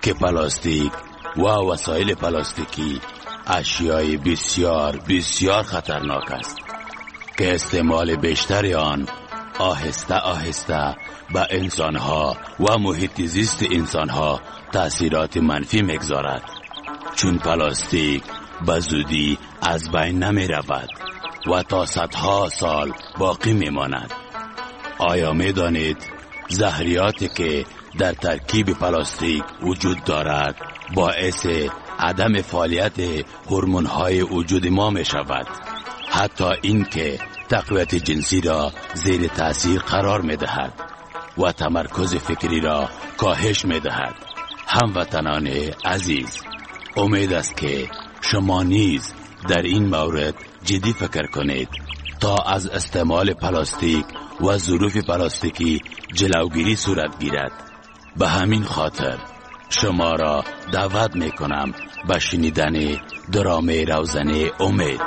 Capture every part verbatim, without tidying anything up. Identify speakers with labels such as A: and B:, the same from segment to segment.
A: که پلاستیک و وسایل پلاستیکی اشیای بسیار بسیار خطرناک است که استعمال بیشتر آن آهسته آهسته به انسانها و محیط زیست انسانها تأثیرات منفی میگذارد، چون پلاستیک به زودی از بین نمی رود و تا صدها سال باقی می ماند. آیا می دانید زهریاتی که در ترکیب پلاستیک وجود دارد باعث عدم فعالیت هورمون‌های وجود ما می شود، حتی این که تقویت جنسی را زیر تأثیر قرار می دهد و تمرکز فکری را کاهش می دهد. هموطنان عزیز، امید است که شما نیز در این مورد جدی فکر کنید تا از استعمال پلاستیک و ظروف پلاستیکی جلوگیری صورت گیرد. به همین خاطر شما را دعوت می کنم به شنیدن درامه روزنه امید.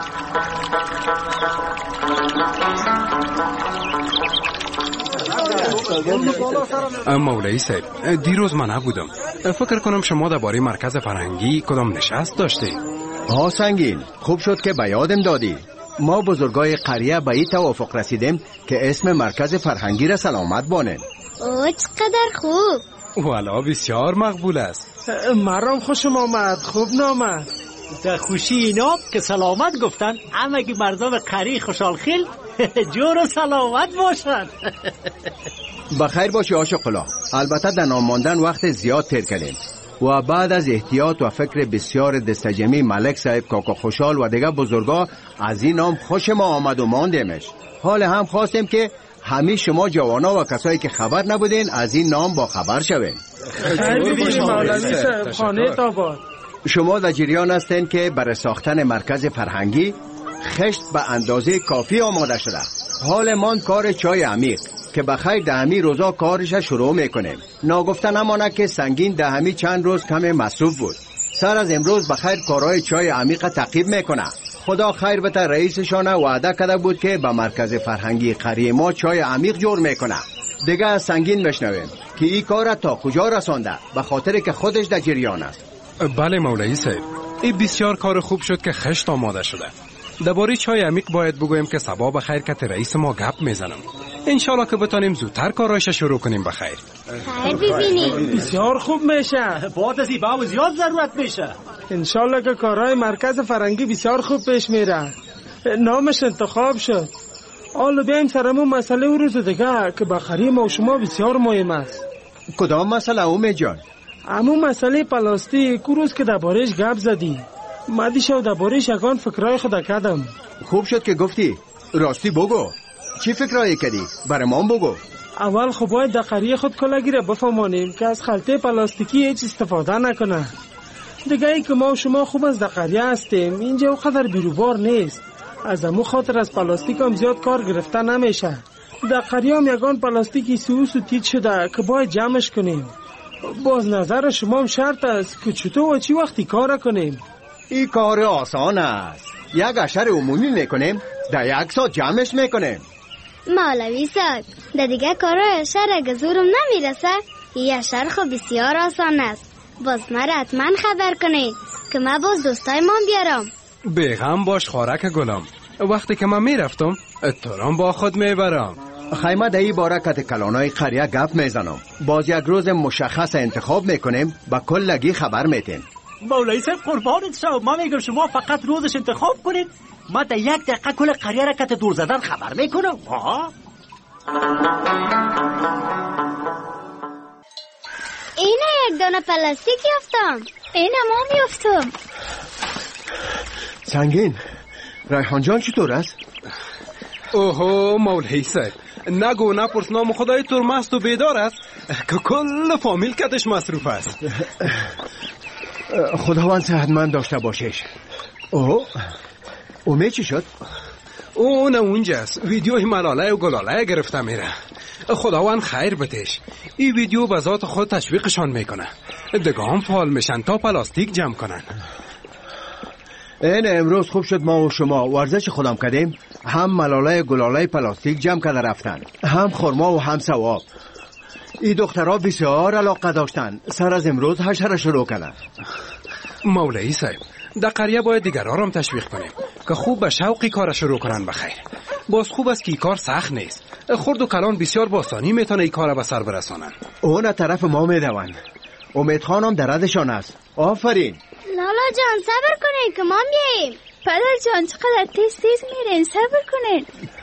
B: مولوی صاحب، دیروز من نبودم. فکر کنم شما درباره مرکز فرهنگی کدام نشست داشتی؟
C: ها سنگین، خوب شد که به یادم دادی. ما بزرگای قریه به این توافق رسیدیم که اسم مرکز فرهنگی را سلامت بانیم.
D: اوه چقدر خوب.
B: والا بسیار مقبول است.
E: مرام خوشم آمد، خوب نامد.
F: در خوشی اینا که سلامت گفتن، همگی مردم قری خوشحال خیل جور و سلامت باشن.
C: بخیر باشی عاشق الله. البته در نام ماندن وقت زیاد تیر کردیم و بعد از احتیاط و فکر بسیار دستجمی ملک صاحب، کاکا خوشحال و دیگه بزرگا از این نام خوش ما آمد و ماندیمش. حال هم خواستیم که همه شما جوانا و کسایی که خبر نبودین از این نام با خبر شوین.
E: خیر ببینیم مولوی صاحب، خانه تاباد.
C: شما در جریان هستین که برای ساختن مرکز فرهنگی خشت به اندازه کافی آماده شده. حال مان کار چای عمیق که بخیر ده همی روزا کارش شروع میکنیم. ناگفته نمانه که سنگین ده همی چند روز کم مصروف بود. سر از امروز بخیر کارهای چای عمیق تعقیب میکنه. خدا خیر بده، رئیسشان وعده کرده بود که به مرکز فرهنگی قریه ما چای عمیق جور میکنه. دیگه از سنگین بشنویم که این کار تا کجا رسانده، به خاطر که خودش در جریان است.
B: بله مولوی صاحب، این بسیار کار خوب شد که خشت آماده شده. درباره چای عمیق باید بگویم که صبا بخیر که رئیس ما گپ میزنم. انشالله که بتانیم زودتر کارایش شروع کنیم. بخیر.
D: خیر ببینیم.
E: بسیار خوب میشه.
F: بعد از این باو زیاد ضرورت میشه.
E: انشالله که کارهای مرکز فرهنگی بسیار خوب پیش میره. نامش انتخاب شد. حالا بیایم سرمون مسئله و روز دیگه که بخری ما و شما بسیار مهم است.
C: کدام مسئله اومه جان؟
E: همون مسئله پلاستیک روز که درباره‌اش گپ زدی. مدیشو درباره‌اش یگان فکرای خود کردم.
C: خوب شد که گفتی. راستی بگو چی فکرایی کردی؟ برای ما بگو.
E: اول خب باید در قریه خود کلاگی را بفهمانیم که از خلطه پلاستیکی هیچ استفاده نکنه. دیگه ای که ما و شما خوب از در قریه هستیم، اینجا اونقدر بیروبار نیست. از امو خاطر از پلاستیک هم زیاد کار گرفته نمیشه. در قریه هم یگان پلاستیکی سوس و تیت شده که باید جمعش کنیم. باز نظر شما هم شرط است که چطور و چی وقتی کار کنیم.
C: این کار آسان است. یک اشر عمومی میکنیم، در یک ساعت جمعش میکنیم.
D: مولوی صاحب، در دیگه کارای اشر اگه زورم نمیرسه، این اشر خب بسیار آسان است. باز مرا حتما خبر کنید که من باز دوستای من بیارم.
B: بیغم باش خارک گلم، وقتی که من میرفتم اترام با خود میبرم.
C: خیمه در این باره کت کلانای قریه گپ میزنم. باز یک روز مشخص انتخاب میکنیم، با کلگی خبر میتیم.
F: مولوی صاحب قربانت شم، ما میگم شما فقط روزش انتخاب کنید، ما در یک دقیقه کل قریه را کت دور زدن خبر میکنم. ها
D: اینه یک دانه پلاستیک یافتم. اینه ما میافتم.
C: سنگین، ریحان جان چطور است؟
B: اوهو مولوی صاحب، نگو نپرس، نام خدای تور مست و بیدار است که کل فامیل کتش مصروف است.
C: خداوند صحتمند داشته باشش. اوه اومه چی شد؟
B: اون اونجاست، ویدیوی ملاله و گلاله گرفته میره. خداوند خیر بتش. این ویدیو به ذات خود تشویقشان میکنه، دیگه هم فعال میشن تا پلاستیک جمع کنن.
C: این امروز خوب شد ما و شما ورزش خودم کردیم، هم ملاله گلاله پلاستیک جمع کرده رفتن، هم خرما و هم ثواب. این دخترها بسیار علاقه داشتن. سر از امروز حشره شروع کردن.
B: مولوی صاحب، در قریه باید دیگران هم تشویق کنیم که خوب به شوقی کار شروع کنن. بخیر باز خوب است که این کار سخت نیست. خرد و کلان بسیار باسانی میتونه این کار به سر برسانن.
C: اون طرف ما میدوند. امید خانم در ردشان است. آفرین.
D: لالا جان صبر کنین که ما میاییم.
G: پدر جان چقدر تیز تیز میرین، صبر کنین.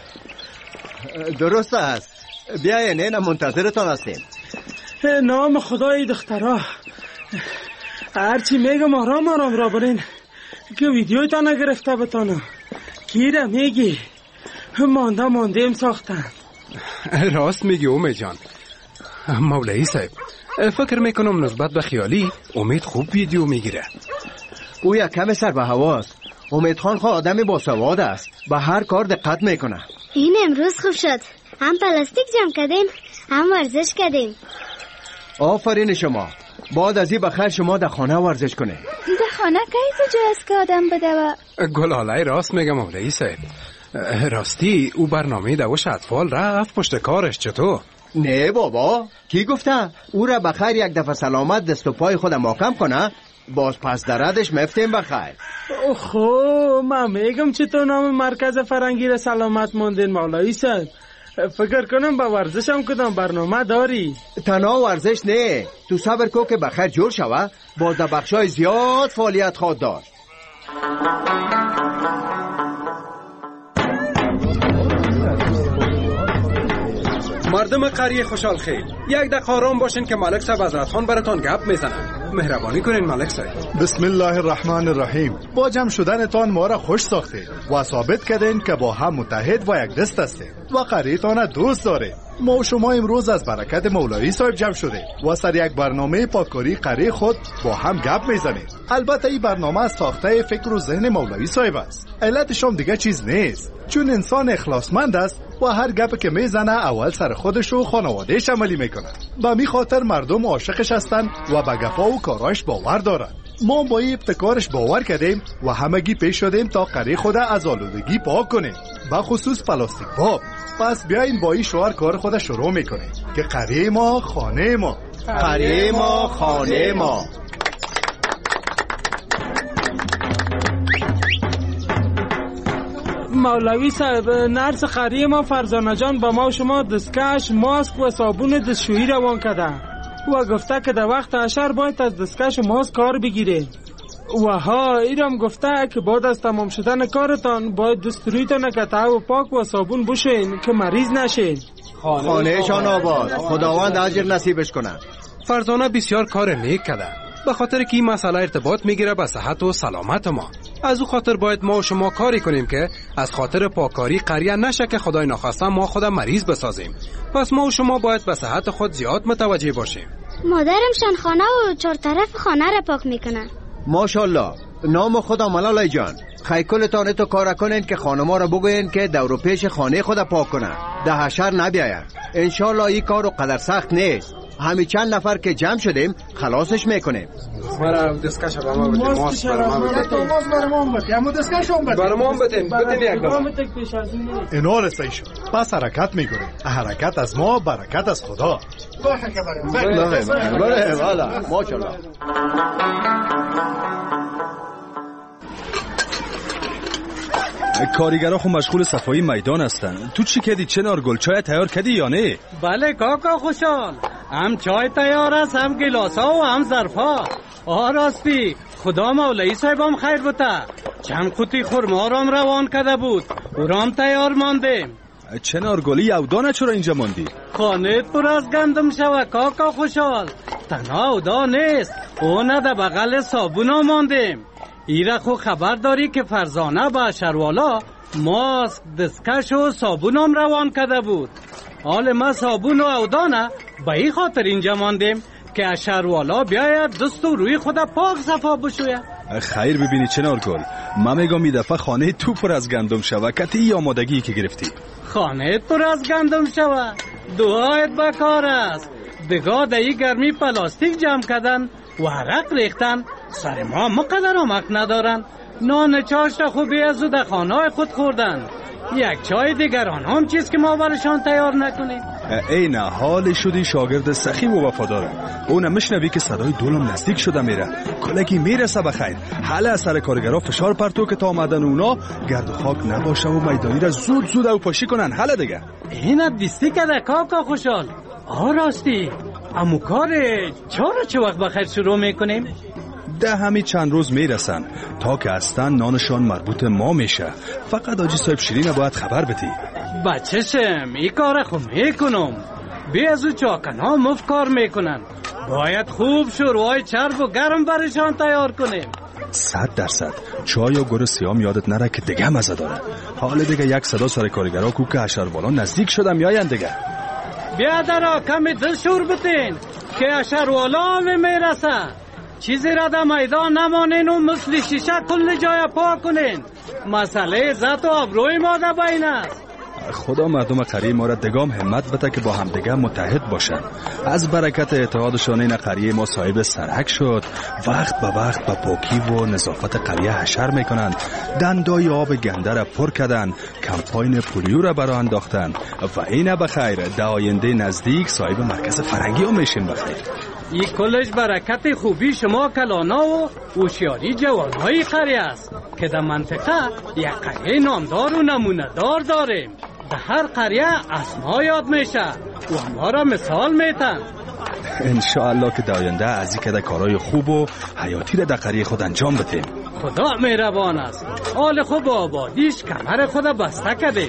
C: درست است. بیاین، نه منتظرتان هستیم.
E: نام خدای دخترها، هرچی میگم آرام آرام را برین که ویدیوی تا نگرفته بتانم. کیره میگی مانده مانده ام ساختن.
B: راست میگی امید جان. مولوی صاحب، فکر میکنم نسبت به خیالی امید خوب ویدیو میگیره.
C: او یک کم سر به هواست. امید خان خواه آدمی باسواد است، به هر کار دقت میکنه.
D: این امروز خوب شد، هم پلاستیک جمع کردیم هم ورزش کردیم.
C: آفرین شما. بعد از این بخیر شما در خانه ورزش کنه.
G: در خانه که جا است که آدم بده و
B: گلالای راست میگم مولوی صاحب. راستی او برنامه دوش اطفال رفت پشت کارش. چطور؟
C: نه بابا، کی گفته؟ او را بخیر یک دفعه سلامت دست و پای خود محکم کنه، باز پس دردش مفتیم بخیر.
E: اوه من میگم چطور نام مرکز فرنگی را سلامت موندین مولوی صاحب. فکر کنم با ورزش هم کدام برنامه داری.
C: تنها ورزش نه، تو صبر کو که بخیر جور شوه، باز در بخشای زیاد فعالیت خواهد داشت.
B: مردم قریه خوشحال خیر، یک دقیقه آرام باشین که ملک صاحب حضرت خان براتون گپ میزنن. مهربانی کنین ملک صاحب.
H: بسم الله الرحمن الرحیم. با جمع شدنتان ما را خوش ساختید و ثابت کردین که با هم متحد و یک دست هستید و قریه‌تان دوست دارید. ما و شما امروز از برکت مولوی صاحب جمع شده و سر یک برنامه پاککاری قریه خود با هم گپ میزنید. البته این برنامه از ساخته فکر و ذهن مولوی صاحب است. علتش هم دیگه چیز نیست، چون انسان اخلاصمند است و هر گپ که میزنه اول سر خودش و خانوادهش عملی میکنه. به می خاطر مردم عاشقش هستن و به گپا و کاراش باور دارن. ما با این ابتکارش باور کردیم و همگی پیش شدیم تا قریه خود از آلودگی پاک کنیم، به خصوص پلاستیک باب. پس بیاین با این شعار کار خود شروع میکنیم که قریه ما خانه ما،
C: قریه ما خانه ما.
E: مولوی صاحب، نرس قریه ما فرزانه جان با ما و شما دستکش، ماسک و صابون دستشویی روان کرده و گفته که در وقت حشر باید از دستکش و ماسک کار بگیره و ها ایرم گفته که بعد از تمام شدن کارتان باید دسترویتان قطعه و پاک و صابون بشین که مریض نشین.
C: خانه شان آباد، خداوند اجر نصیبش کنه.
B: فرزانه بسیار کار نیک کرده، به خاطر که این مسئله ارتباط میگیره به صحت و سلامت ما. از او خاطر باید ما و شما کاری کنیم که از خاطر پاککاری قریه نشه که خدای نخواسته ما خود مریض بسازیم. پس ما و شما باید به صحت خود زیاد متوجه باشیم.
D: مادرمشان خانه و چهار طرف خانه را پاک میکنن.
C: ماشاءالله. نام خدا ملالای جان. خیکلتان تو کار کنین که خانما را بگوین که دور و پیش خانه خود پاک کنن، ده حشر نبیاین. انشالله این کارو قدر سخت نیست. همین چند نفر که جمع شدیم خلاصش میکنیم.
B: برای دستکش برام بده، ماسک برام بده،
H: ماسک برام بده، اما دستکش هم بده.
B: برام بده، بده یک دام.
H: اینا رسید شد. پس حرکت میکنیم. حرکت از ما، برکت از خدا.
C: بله بله والا ماشاءالله.
I: کارگرها خو مشغول صفایی میدان هستن. تو چی کردی چنار گل؟ چای تیار کردی یا نه؟
F: بله کاکا خوشحال، هم چای تیار است، هم گلاسا و هم ظرفا. آه راستی خدا مولوی صاحبم خیر بوده، چند قوطی خرما رام روان کرده بود، او رام تیار ماندیم.
I: چنار گلی یودانه چرا اینجا ماندی؟
F: خانه پر از گندم شوه کاکا خوشحال. تنها اودا نیست، اونه ده بغل صابونا ماندیم. ایره خو خبر داری که فرزانه با شروالا ماسک دستکش و صابونم روان کرده بود. حال ما صابون و اودانه به این خاطر اینجا ماندیم که شروالا بیاید دست و روی خود پاک صفا بشوید.
I: خیر ببینی چنار گل، من میگم این دفعه خانه تو پر از گندم شوه. کتی آمادگی که گرفتی
F: خانه پر از گندم شوه، دعایت بکار است. دگاه دهی گرمی پلاستیک جمع کردن و عرق ریختن، سر ما مقدر آمک ندارن. نان چاشت خوبی از او در خانه خود خوردن. یک چای دیگر آن هم چیز که ما برشان تیار نکنیم.
I: این حال شدی شاگرد سخی و وفاداره. اون مشنوی که صدای دولم نزدیک شده میره. کلگی میرسه بخیر. حالا سر کارگرا فشار پرتو که تا آمدن اونا گرد و خاک نباشه و میدانی را زود زود او پاشی کنن. حالا دیگه
F: اینا دیستی کده کاکا خوشحال. آه راستی امو کار چرا چه وقت بخیر شروع میکنیم؟
I: ده همی چند روز میرسن تا که هستن نانشان مربوط ما میشه. فقط آجی صاحب شیرین باید خبر بدی.
F: بچه‌شم این کار خو میکنم. بی از او چاکنا مفت کار میکنن. باید خوب شروعای چرب و گرم برشان تیار کنیم.
I: صد درصد چای و گور سیام یادت نره که دیگه مزه داره. حالا دیگه یک صدا سر کارگرا کو که اشروالا نزدیک شدم میاین دیگه.
F: بیا درا کمی دل شور بتین که اشروالا هم میرسن. چیزی را در میدان نمانین و مثل شیشه کل جای پاک کنین. مسئله عزت و آبروی ما در بین است.
I: خدا مردم قریه ما را دگام همت بده که با هم دیگه متحد باشن. از برکت اتحادشان این قریه ما صاحب سرک شد. وقت به وقت با پاکی و نظافت قریه حشر میکنن. دندای آب گنده را پر کردن. کمپاین پولیو را برا انداختن و اینه بخیر در آینده نزدیک صاحب مرکز فرنگی هم میشین بخیر.
F: این کلش برکت خوبی شما کلانا و هوشیاری جوانهای قریه است که در منطقه یک قریه نامدار و نمونه دار داریم. در هر قریه اسما یاد میشه و ما را مثال میتن.
I: انشاءالله که در آینده از این که در کارهای خوب و حیاتی را در قریه خود انجام بدیم.
F: خدا مهربان است. حال خوب آبادیش کمر خدا بسته کده.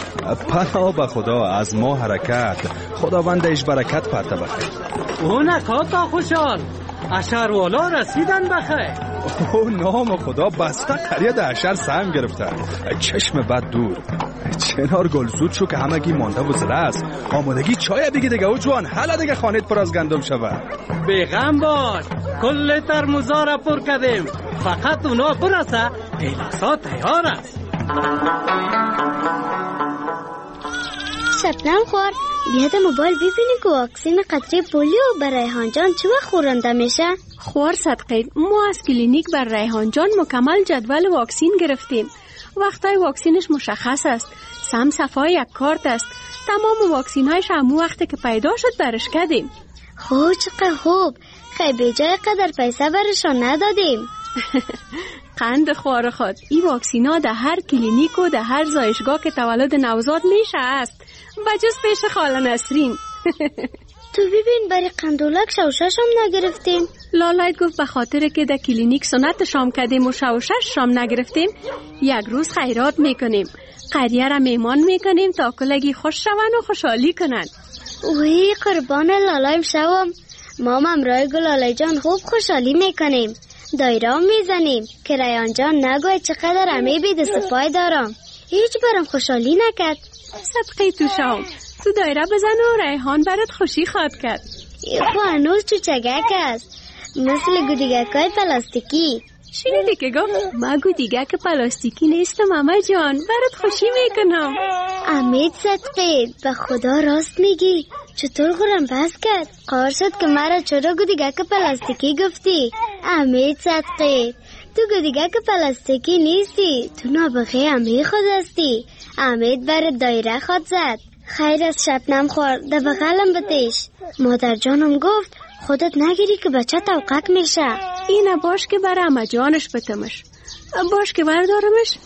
I: پناه به خدا از ما حرکت. خداوندش برکت پرته بخیر.
F: اون کاکا خوشحال اشروالا رسیدن بخیر.
I: او نام خدا بسته قریه در اشر سهم گرفته. چشم بد دور. چنار گل زود شو که همگی مانده و زله است. آمادگی چای بگی دیگه او جوان. حالا دیگه خانت پر از گندم شود.
F: بیغم باش کل ترموزا را پر کردیم. فقط اونا برسه پیلاسا تیار است.
D: شبنم خور بیاد موبایل ببینی که واکسین قطره پولیو برای ریحان جان چه وقت خورنده میشه؟
J: خور صدقه ما از کلینیک بر ریحان جان مکمل جدول واکسین گرفتیم. وقتای واکسینش مشخص است. سم صفای یک کارت است. تمام واکسین هایش همون وقتی که پیدا شد برش کردیم.
D: خوب چقدر خوب. خیلی به جای قدر پیسه برشان ندادیم.
J: قند خوار خود این واکسین ها در هر کلینیک و در هر زایشگاه که تولد نوزاد میشه است. بجز پیش خاله نسرین.
D: تو ببین برای قندولک شوشش هم نگرفتیم.
J: لالایت گفت به خاطر که در کلینیک سنت شام کردیم و شوشش شام نگرفتیم یک روز خیرات میکنیم. قریه را میمان میکنیم تا کلگی خوش شون و خوشحالی کنند.
D: اوی قربان لالایم شوم. ما ممرای گلاله جان خوب خوشحالی میکنیم. دایره میزنیم که ریان جان نگوی چقدر امی بید سپای دارم. هیچ برم خوشحالی نکرد.
J: صدقه تو شام تو دایره بزن و ریحان برات خوشی خواد کرد.
D: خو هنوز چوچگک است مثل گودیگک های پلاستیکی.
J: شنیدی که گفت ما گودیگک پلاستیکی نیستم اما جان برات خوشی میکنم.
D: امید صدقه به خدا راست میگی. چطور خورم بس کرد؟ قرار شد که مرا چرا گودیگک پلاستیکی گفتی؟ امید صدقه تو گودیگک پلاستیکی نیستی. تو نابغه امی خود هستی. امید بر دایره خود زد. خیر از شبنم خور در بغلم بتیش. مادر جانم گفت خودت نگیری که بچه توقق میشه.
J: اینه باش که بر اما جانش بتمش. باش که بردارمش.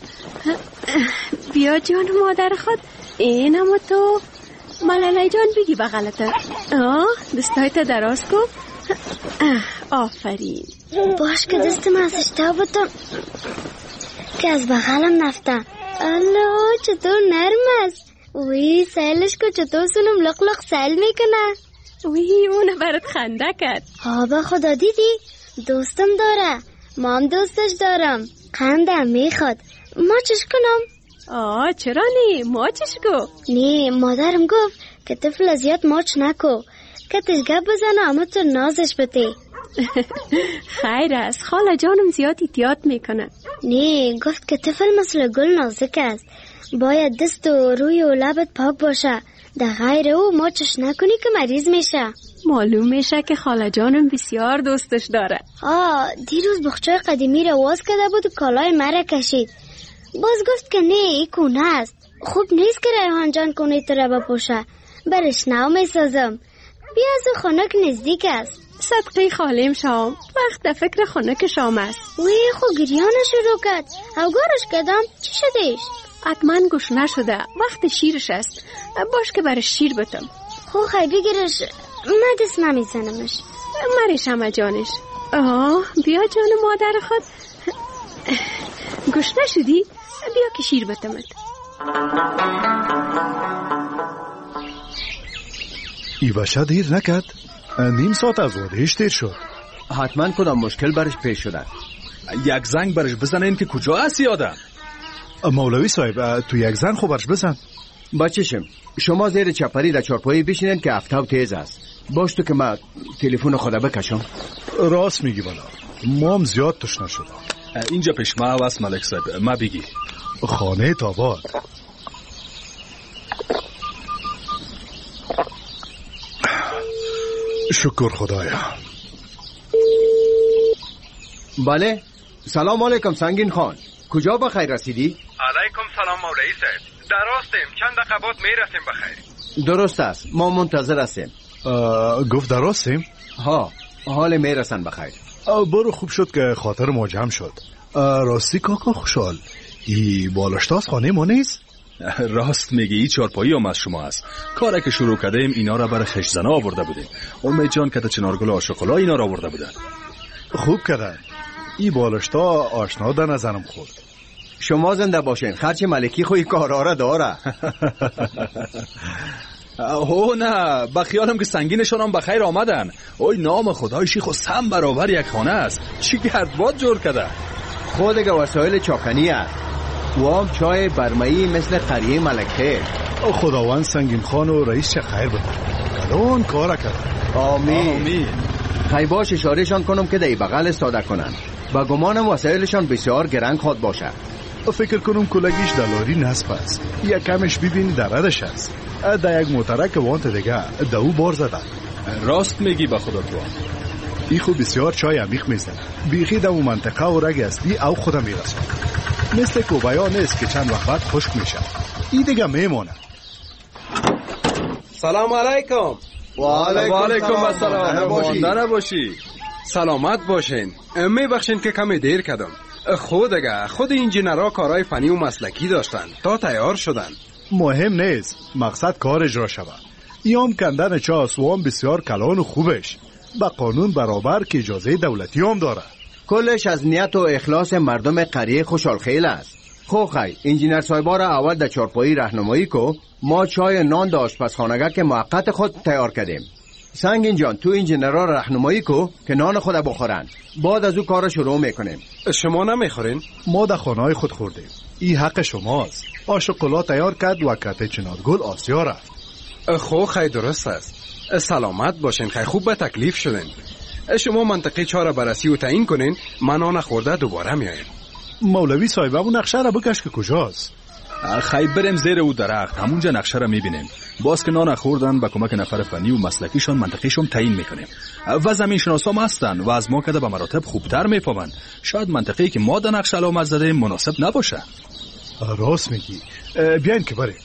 J: بیا جان مادر خود. اینم تو ملاله جان بگی بغلته. آه دستایت دراز کن. آفرین.
D: باش که دستم ازش تا بتم که از بغلم نفته. الله چطور نرم است. وی سیلش که چطور سنم لق لق سیل میکنه.
J: وی اونه برات خنده کرد.
D: ها به خدا دیدی دوستم داره. مام دوستش دارم. قندم میخواد. ما چش کنم؟
J: آه چرا نی؟ ما چش کو؟
D: نی مادرم گفت که طفل زیاد ماچ نکو که تشگب بزنه اما تو نازش بتی.
J: خیر است خاله جانم زیاد احتیاط میکنه.
D: نی گفت که طفل مثل گل نازک است. باید دست و روی و لبت پاک باشه. در غیر او ماچش نکنی که مریض میشه.
J: معلوم میشه که خاله جانم بسیار دوستش داره.
D: آه دیروز بخچای قدیمی رو واز کرده بود و کالای مرا کشید. باز گفت که نه ای کونه است. خوب نیست که ریحان جان کونه تو را بپوشه. برش نو می سازم. بیا از خونک نزدیک است.
J: صدقه خالیم شام، وقت فکر خونک شام است.
D: وی خو گریان شروع کرد. اوگارش کدام چی شدیش؟
J: حتما گوش نشده، وقت شیرش است. باش که برش شیر بتم.
D: خو خی بگیرش، من دست نمیزنمش.
J: مریش همه جانش. آه بیا جان مادر خود. گوش نشدی؟ بیا که شیر بتمت.
H: ای بچه دیر نکرد؟ نیم ساعت از وادهش دیر شد.
C: حتما کدام مشکل برش پیش شده.
I: یک زنگ برش بزنین که کجا هستی آدم.
H: مولوی صاحب تو یک زنگ خوب برش بزن.
C: بچه‌شم شما زیر چپری در چارپایی بشینین که افتاو تیز است. باش تو که من تلفن خدا بکشم.
H: راست میگی بالا، ما هم زیاد تشنه شدم.
I: اینجا پیش ما هست ملک صاحب، ما بگی.
H: خانه تاباد. شکر خدایا.
C: بله سلام علیکم سنگین خان، کجا بخیر رسیدی؟
B: علیکم سلام مولوی صاحب، درستیم، چند دقیقه بعد میرسیم بخیر.
C: درست است، ما منتظر هستیم.
H: گفت درستیم؟
C: ها، حال میرسن بخیر.
H: برو خوب شد که خاطر ما جمع شد. راستی کاکا خوشحال، ای بالشتاز خانه ما نیست؟
I: راست میگی، ای چارپایی هم از شما است. کاری که شروع کردیم اینا را برای خشزنا آورده بودیم. امید جان که چنارگل آشوکولا اینا را آورده بودن.
H: خوب کردن. ای بالشتا آشنا در نظرم خورد.
C: شما زنده باشین، خرچ ملکی خوی کارا را داره.
I: اوه نه، با خیالم که سنگینشان هم بخیر آمدن. اوی نام خدای شیخ و سم برابر یک خانه است. چی گردباد جور کرده.
C: خود دیگه وسایل چاکنی است. و هم چای برمایی مثل قریه ملکه.
H: خداوند سنگین خان و رئیس چه خیر بده. کلون کارا کرد.
C: آمین, آمین. خیلی باش اشارهشان کنم که دی بغل استاده کنن. با گمانم وسایلشان بسیار گرنگ خود باشه.
H: فکر کنم کلگیش دلاری نصب است. یک کمش ببین دردش است. در یک موترک وانت دیگه دو بار زدن.
I: راست میگی به خدا تو.
H: ای خود بسیار چای عمیق میزنه. بیخی در اون منطقه و رگ اصلی او خودم میرسه. مثل کوبایا نیست که چند وقت بعد خشک میشه. ای دیگه میمونه.
B: سلام علیکم.
C: و علیکم
B: السلام.
I: مانده نباشی.
B: سلامت باشین. میبخشین که کمی دیر کردم. خود اگه خود انجینرها کارهای فنی و مسلکی داشتن تا تیار شدن.
H: مهم نیست، مقصد کار اجرا شود. ایام کندن چاس و هم بسیار کلان و خوبش، با قانون برابر که اجازه دولتی هم داره.
C: کلش از نیت و اخلاص مردم قریه خوشحال خیل است. خو خی انجینر صاحبا را اول در چارپایی راهنمایی کو، ما چای نان در آشپزخانه که موقت خود تیار کردیم. سنگین جان تو انجینرها راهنمایی کو که نان خود بخورن، بعد از او کار شروع میکنیم.
B: شما نمیخورین؟
H: ما در خانه‌های خود خوردیم. این حق شماست. آشوکولا تیار کرد و کته چنارگل آسیا رفت.
B: خو خیلی درست است. سلامت باشین، خیلی خوب به تکلیف شدین. شما منطقه چهار بررسی و تعیین کنین، من آن خورده دوباره میایم.
H: مولوی صاحب اون نقشه را بکش که کجاست.
I: خیلی بریم زیر او درخت، همونجا نقشه را میبینیم. باز که نان خوردن با کمک نفر فنی و مسلکیشون منطقهشون تعیین میکنیم. و زمین شناسا هم هستن و از ما کده به مراتب خوبتر میفهمن. شاید منطقه‌ای که ما در نقشه علامت زدیم مناسب نباشه.
H: راست میگی. بیاین که بریم.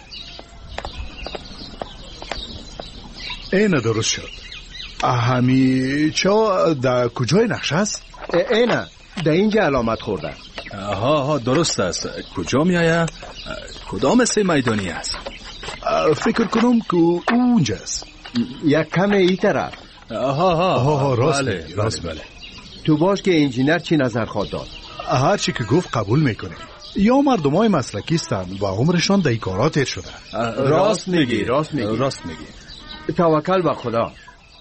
H: اینه درست شد. همی چا در کجای نقشه است؟
C: اینه در اینجا علامت خورده.
I: آها ها درست است. کجا میایه؟ کدام سه میدانی است؟
H: فکر کنم که اونجاست.
C: یک کم ای طرف.
I: آها ها
H: آها راست
I: بله راست بله.
C: تو باش که انجینر چی نظر خواهد داد؟
H: هر چی که گفت قبول میکنه. یا مردم های مسلکی هستن و عمرشان در کارات تیر شده.
C: راست میگی راست میگی
I: راست میگی.
C: توکل به خدا.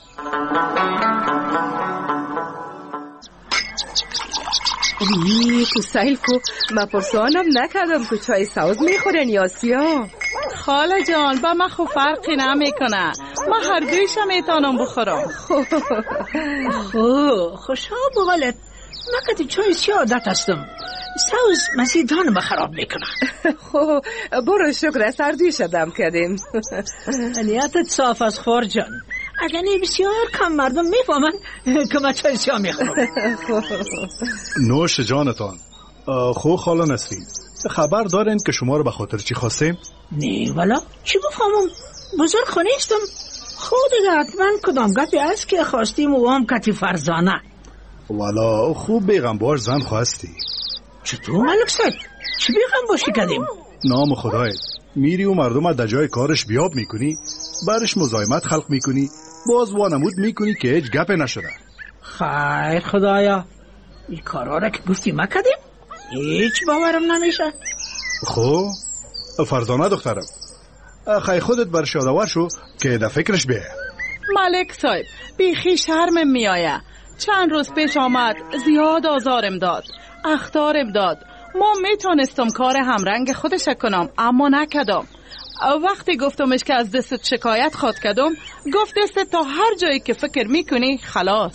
K: ای تو سیل کو ما پرسانم نکردم که چای سوز میخورن یا سیاه.
L: خاله جان با من خو فرقی نمیکنه، ما هر دویش میتونم بخورم.
M: خو خوشا بولت من که چای سیاه عادت هستم، سوز مسیدان ما خراب میکنه.
K: خو برو شکر سردی شدم کردیم.
M: نیتت صاف از خور جان، اگر نی بسیار کم مردم میفهمن که ما چای سیاه میخورم.
H: نوش جانتان. خو خاله نسرین خبر دارین که شما رو به خاطر چی خواستیم؟
M: نه والا چی بفهمم؟ بزرگ خونیستم. خود دیگه حتما کدام گپی است که خواستیم و هم کتی فرزانه.
H: والا خوب بیغم باش زن خواستی.
M: چطور ملک صاحب؟ چی بیغم باشی کدیم؟
H: نام خدایت میری و مردم در جای کارش بیاب میکنی، برش مزاحمت خلق میکنی، باز وانمود میکنی که هیچ گپ نشده.
M: خیر خدایا، این کارا را که گفتی ما کدیم هیچ باورم نمیشه.
H: خب فرزانه دخترم، خیلی خودت بر شادوار شو که در فکرش بیه.
L: ملک صاحب بیخی شرمم میآیه. چند روز پیش آمد زیاد آزارم داد، اخطارم داد. ما میتونستم کار همرنگ خودش کنم اما نکدم. وقتی گفتمش که از دستت شکایت خواد کدم، گفت دستت تا هر جایی که فکر میکنی خلاص.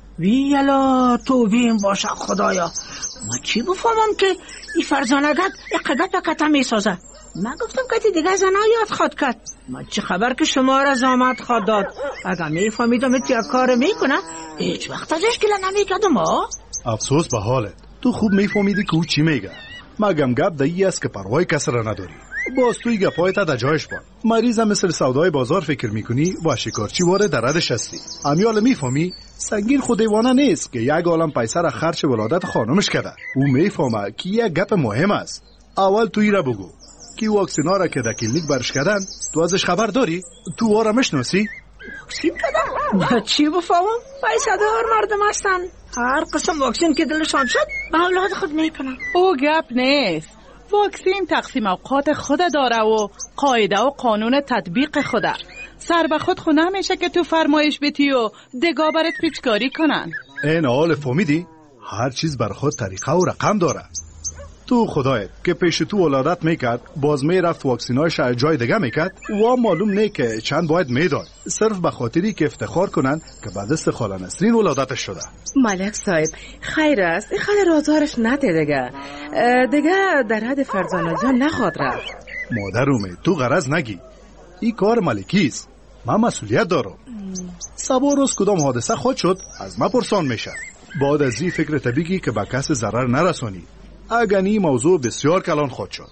M: ویلا تو بیم باشه خدایا. ما چی بفهمم که این فرزانگت اقدت کتا میسازه؟ من گفتم که دیگه زنها یاد خواد کرد. ما چه خبر که شما را زامت خواد داد؟ اگر میفهمیدم اتیا کار میکنه هیچ وقت ازش گله نمیکدم. ها
H: افسوس به حالت، تو خوب میفهمیدی که او چی میگه. مگم گپ دایی است که پروای کس را نداری. باز توی گپایت در جایش بان. مریض مثل سودای بازار فکر میکنی و شکارچی واره در ردش هستی. امیال میفهمی سنگین خود دیوانه نیست که یک عالم پیسه را خرچ ولادت خانمش کرده. او میفهمه که یک گپ مهم است. اول توی را بگو که واکسینا را که در کلینیک برش کردن تو ازش خبر داری؟ تو واره مشناسی؟
M: واکسین کردن؟ ما چی بفهمم؟ پیسه دار مردم هستن، هر قسم واکسین که دلشان شد به اولاد خود میکنن.
L: او گپ نیست. واکسین تقسیم اوقات خود داره و قاعده و قانون تطبیق خوده. سر به خود خونه میشه که تو فرمایش بیتی و دگاه برات پیچکاری کنن.
H: این حال فهمیدی؟ هر چیز بر خود طریقه و رقم داره. تو خدایت که پیش تو ولادت میکرد باز میرفت واکسینایش جای دیگه میکرد و معلوم نه که چند باید میداد، صرف به خاطری که افتخار کنن که بعد از خاله نسرین ولادتش شده.
K: ملک صاحب خیر است، این خاله رازارش نده دیگه دیگه در حد فرزانه جان نخواد رفت.
H: مادرومه تو غرض نگی، این کار ملکی است، من مسئولیت دارم. سبا روز کدام حادثه خود شد از ما پرسان میشه. بعد از این فکر طبیعی که به کس ضرر نرسانی. اگر این موضوع بسیار کلان خود شد.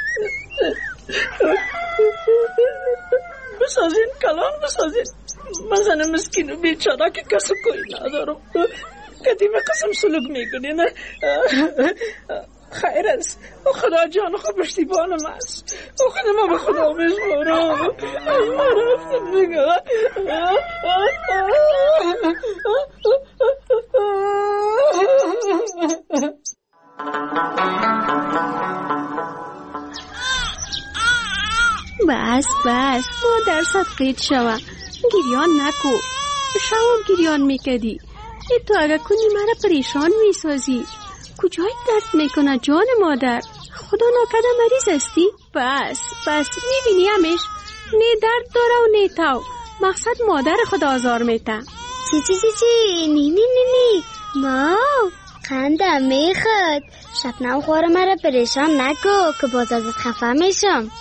M: بسازین کلان بسازین. من زن مسکین و بیچاره که کس کوئی ندارم. قدیم قسم سلوک میکنین. خیر است، خدا جان خود پشتیبانم است. خود ما به خدا میسپارم. ما رفتم دیگه.
J: بس بس مادر صدقیت شوه، گریان نکو. شوام گریان میکدی. ای تو اگه کنی مرا پریشان میسازی. کجای درد میکنه جان مادر؟ خدا ناکده مریض استی؟ بس بس میبینی همیش نه درد داره و نه تاو. مقصد مادر خدا آزار میته.
D: چی چی چی چی نی نی نی نی ما خندم میخواد. شبنم خواره مرا پریشان نکو که باز ازت خفه میشم.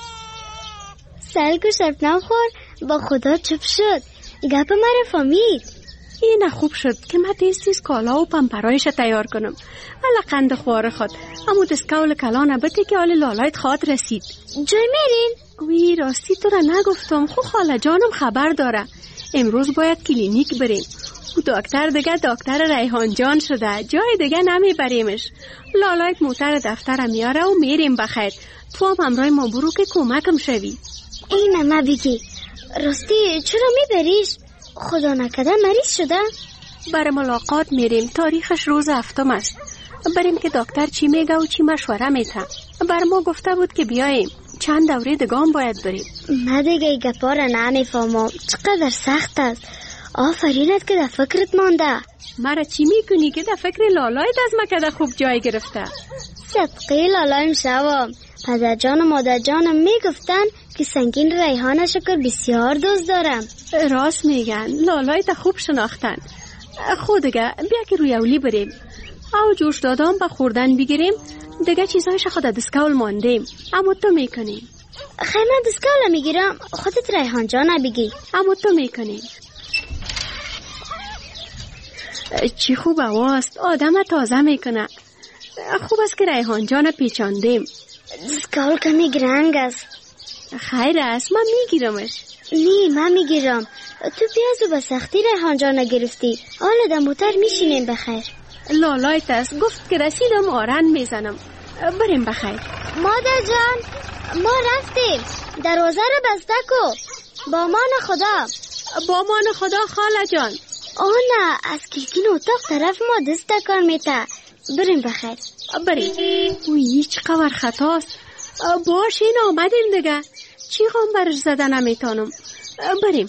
D: سلگو شبنم خور با خدا چپ شد. گپ مرا فهمید.
J: این خوب شد که من تیز تیز کالا و پمپرایش تیار کنم. الا قند خواره خود امو دسکول کلانه بته که آل لالایت خواد رسید.
D: جای میرین؟
J: وی راستی تو را نگفتم. خو خاله جانم خبر داره امروز باید کلینیک بریم. او دکتر دیگه دکتر ریحان جان شده، جای دیگه نمی بریمش. لالایت موتر دفتر میاره و میریم بخیر. تو هم همراه ما برو که کمکم شوی.
D: این ما بگی راستی چرا میبریش؟ خدا نکده مریض شده؟
J: برای ملاقات میریم، تاریخش روز هفتم است. بریم که دکتر چی میگه و چی مشوره میته. بر ما گفته بود که بیاییم، چند دوره دگام باید بریم.
D: من دیگه گپا را نمیفهمم، چقدر سخت است. آفرینت که در فکرت مانده.
J: مرا چی میکنی که در فکر لالایت از مکده خوب جای گرفته؟
D: صدقی لالایم شوام. پدر جان و مادر جانم میگفتن که سنگین ریحان شکر بسیار دوست دارم.
J: راست میگن، لالایت خوب شناختن. خود دیگه بیا که روی اولی بریم. او جوش دادام با خوردن بگیریم. دیگه چیزایش خود دسکول ماندیم. اما تو میکنیم.
D: خیلی من دسکول میگیرم، خودت ریحان جان بگی.
J: اما تو میکنیم. چی خوب هواست، آدم تازه میکنه. خوب است که ریحان جان پیچاندیم.
D: دسکول کمی گرنگ است.
J: خیر است، من میگیرمش.
D: نه من میگیرم. تو پیازو به سختی ریحان جان گرفتی. حالا در موتر میشینیم بخیر.
J: لالایت است گفت که رسیدم آرن میزنم. بریم بخیر.
D: مادر جان ما رفتیم. دروازه رو بسته کو. با مان خدا.
J: با مان خدا خاله جان.
D: آه نه از کلکین اتاق طرف ما دست تکان میته. بریم بخیر.
J: بریم. اوی چقدر خطاست. باش این آمدیم دیگه. چی غم برش زده نمیتانم. بریم.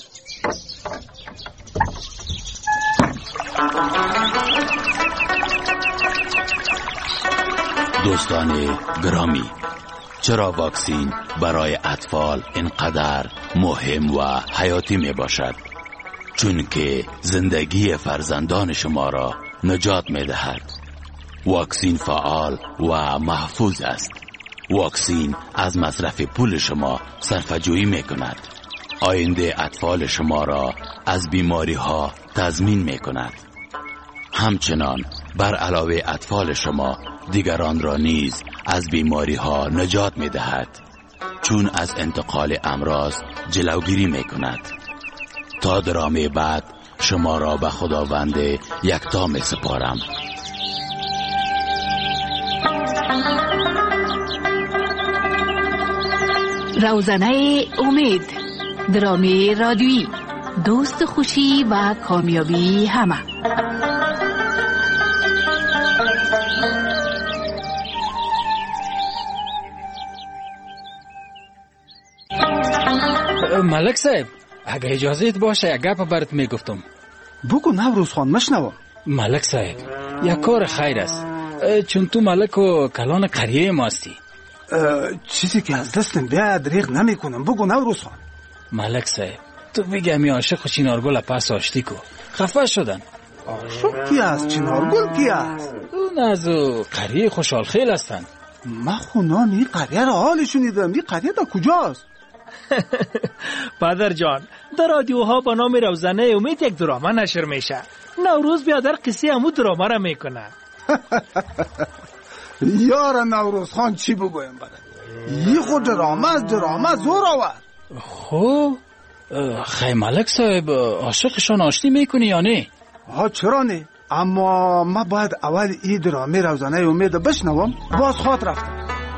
A: دوستان گرامی، چرا واکسین برای اطفال اینقدر مهم و حیاتی می باشد؟ چون که زندگی فرزندان شما را نجات می دهد. واکسین فعال و محفوظ است. واکسین از مصرف پول شما صرفه‌جویی می کند. آینده اطفال شما را از بیماری ها تضمین می کند. همچنان بر علاوه اطفال شما دیگران را نیز از بیماری ها نجات می دهد، چون از انتقال امراض جلوگیری می کند. تا درامه بعد شما را به خداوند یکتا می سپارم.
N: روزنه امید، درامه رادیویی، دوست خوشی و کامیابی همه.
O: ملک صاحب اگه اجازهت باشه یک گپ برات میگفتم.
P: بگو نوروز خان مشنوم.
O: ملک صاحب یک کار خیر است، چون تو ملک و کلان قریه ما هستی.
P: چیزی که از دستم بیاد دریغ نمی کنم. بگو نوروز خان.
O: ملک صاحب تو بگی همی عاشق چنارگل پس آشتی کو خفه شدن.
P: عاشق کی است؟ چنارگل کی است؟
O: اون از قریه خوشحال خیل هستن.
P: من خونام این قریه را حال شنیدم. این قریه در کجاست؟
E: پدر جان در رادیوها با نام روزنه امید یک درامه نشر میشه. نوروز بیادر قصه همو درامه را میکنه.
P: یار نوروز خان چی بگویم برد؟ یه خود درامه از درامه زور آورد.
O: خب خیلی ملک صاحب عاشقشان آشتی میکنی یا نه؟
P: ها چرا نه، اما من باید اول این درامه روزنه امید بشنوم. باز خواد رفتم.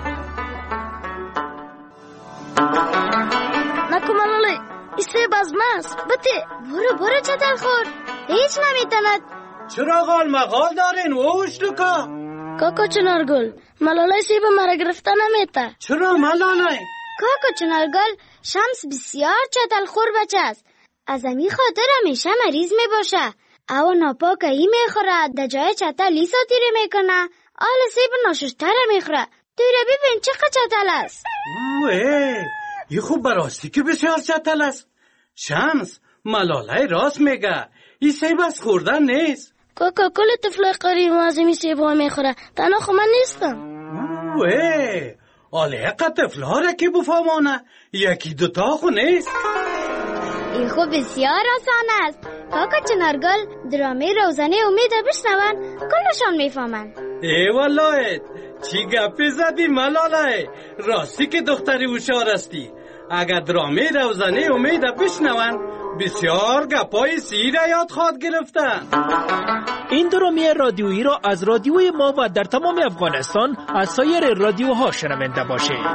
D: نکو ملاله ایسه بازماست. بطه برو برو چطل خور هیچ نمیتند.
F: چرا غال مغال دارین ووش لکا؟
D: کاکا چنارگل ملاله سیب مرا گرفته نمیته.
F: چرا ملاله؟
D: کاکا چنارگل شمس بسیار چطل خور بچه است. از امی خاطر همیشه مریض می باشه. او ناپاک ای میخوره در جای چطل لی ساتیره میکنه. آل سیب ناششتره میخوره. توی را ببین چقدر چطل است.
F: اوه ای خوب براستی که بسیار چطل است. شمس ملاله راست میگه. این سیب از خوردن نیست.
D: کاکا کل طفل قریب از این سیب ها میخوره. تنها خو من نیستم.
F: اوه آله اقا طفل ها را که بفهمانه یکی دوتا خو نیست.
D: این خو بسیار آسان است. کاکا چنارگل درامه روزنه امید بشنون کلشان میفهمن.
F: ای والله چی گپی زدی ملاله؟ راستی که دختری هوشیار استی. اگر درامه روزنه امید بشنون بسیار گپای سیر یاد خواد گرفتن.
E: این درامه رادیویی را از رادیوی ما و در تمام افغانستان از سایر رادیوها شنونده باشید.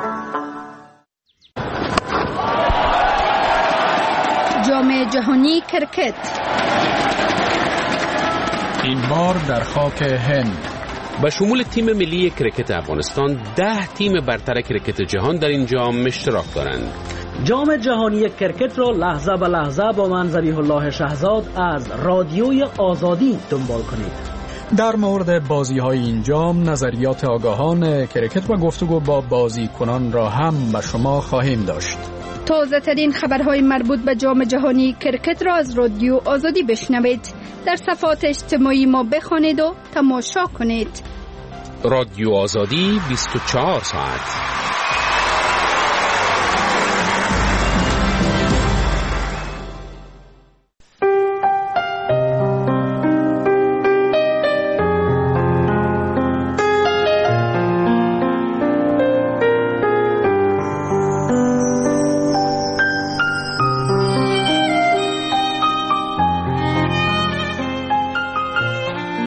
J: جام جهانی کرکت
Q: این بار در خاک هند.
R: به شمول تیم ملی کرکت افغانستان ده تیم برتر کرکت جهان در این جام اشتراک دارند.
S: جام جهانی کرکت را لحظه به لحظه با من ذبیح الله شهزاد از رادیوی آزادی دنبال کنید.
Q: در مورد بازی های این جام نظریات آگاهان کرکت و گفتگو با بازیکنان را هم به شما خواهیم داشت.
J: تازه ترین خبرهای مربوط به جام جهانی کرکت را از رادیو آزادی بشنوید. در صفحات اجتماعی ما بخوانید و تماشا کنید.
R: رادیو آزادی بیست و چهار ساعت.